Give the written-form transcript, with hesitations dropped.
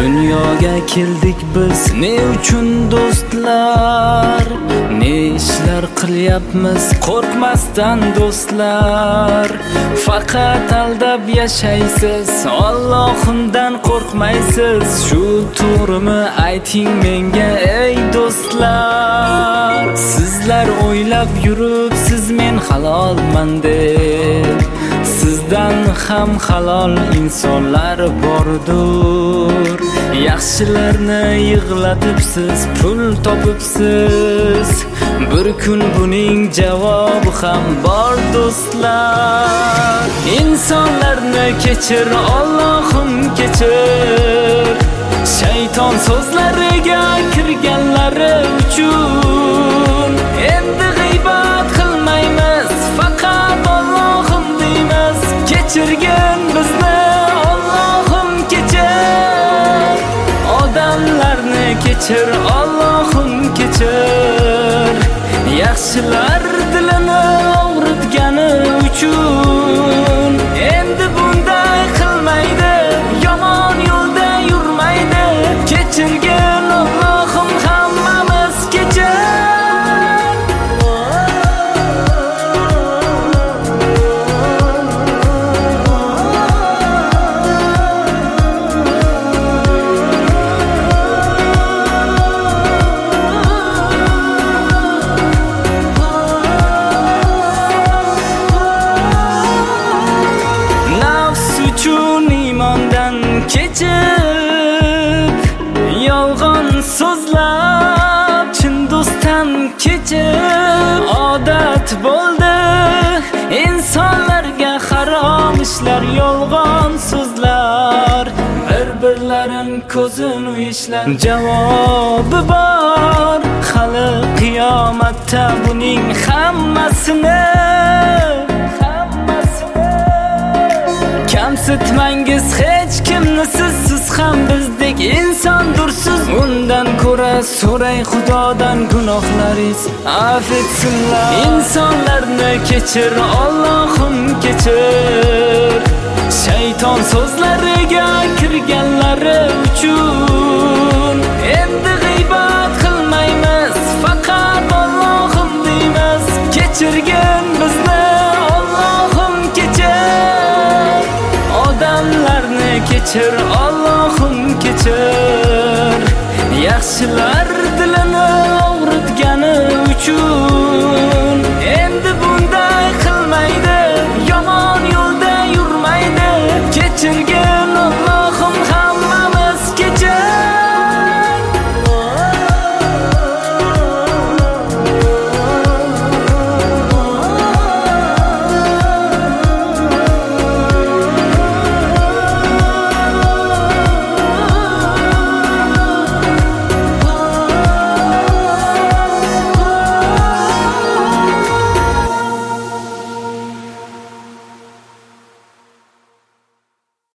Dunyoga keldik biz ne uchun do'stlar? Ne ishlar qilyapmiz qo'rqmasdan do'stlar? Faqat aldab yashaysiz, Allohimdan qo'rqmaysiz. Shu to'g'rimi ayting menga ey do'stlar? Sizlar o'ylab yuribsiz men halolman deb. Sizdan ham halol insonlar bordir. Yaxshilarni yig'latibsiz, pul topibsiz. Bir kun buning javobi ham bor do'stlar. İnsanlarni kechir, Allohim kechir. Shayton so'zlariga kirganlari uchun endi g'iybat qilmaymiz, faqat Allohim deymiz. Kechirgin bizni Allohim kechir. Odamlarni kechir, Allohim kechir. Yaxshilar dilini og'ritgani uchun endi bunday qilmaydi, yomon yo'lda yurmaydi. Kechirgin Allohim hammamiz kechir. Kechib yolg'on so'zlab chin do'stdan kechib odat bo'ldi insonlarga harom ishlar, yolg'on so'zlar, bir-birlarin ko'zini uyishlar. Javobi bor hali qiyomatda buning hammasini. Kamsitmangiz hech kimni, siz ham bizdek insondursiz. Undan ko'ra so'ray Xudodan gunohlaringiz af etsinlar. İnsonlarni kechir, Allohim kechir. Shayton so'zlariga kirganlari uchun endi g'iybat qilmaymiz, faqat Allohim deymiz. Kechirgin bizni Allohim kechir. Odamlarni kechir, Allohim kechir. Yaxshilar dilini og'ritgani uchun